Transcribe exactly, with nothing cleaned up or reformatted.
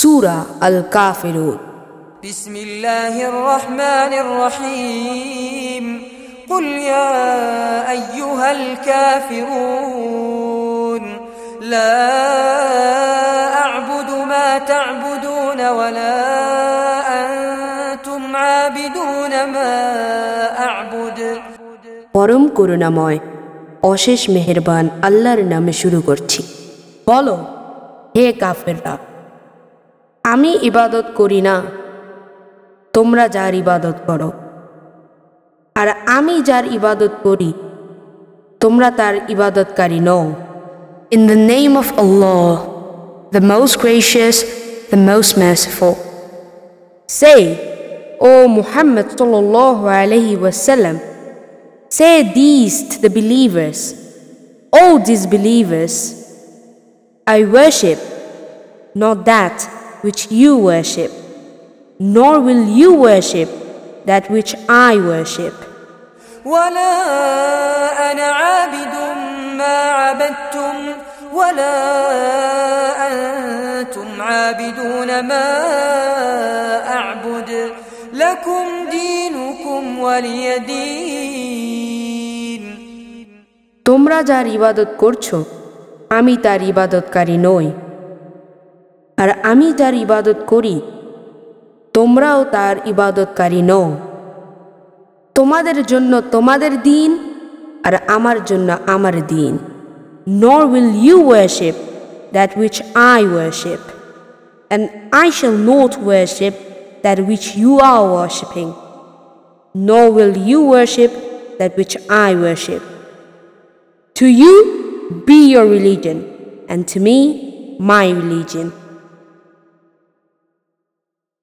সূরা আল কাফিরুন। বিসমিল্লাহির রহমানির রহিম। কুল ইয়া আইয়ুহাল কাফিরুন লা আ'বুদু মা তা'বুদুন ওয়া লা আনতুম আবিদুন মা আ'বুদ। পরম করুণাময় অশেষ মেহেরবান আল্লাহর নামে শুরু করছি। বলো, হে কাফেররা, আমি ইবাদত করি না, তোমরা যার ইবাদত করো, আর আমি যার ইবাদত করি তোমরা তার ইবাদতকারী নও। In the name of Allah, the most gracious, the most merciful. Say, O Muhammad sallallahu alaihi wasallam, say these to the believers: O disbelievers, I worship not that which you worship, nor will you worship that which I worship. ولا أنا عابد ما عبدتم ولا أنتم عابدون ما أعبد لكم دينكم ولي دين. তোমরা যার ইবাদত করছো আমি তার ইবাদতকারী নই, আর আমি যার ইবাদত করি তোমরাও তার ইবাদতকারী নও। তোমাদের জন্য তোমাদের দিন, আর আমার জন্য আমার দিন। Nor will you worship that which I worship, and I shall not worship that which you are worshipping, nor will you worship that which I worship. To you be your religion, and to me my religion.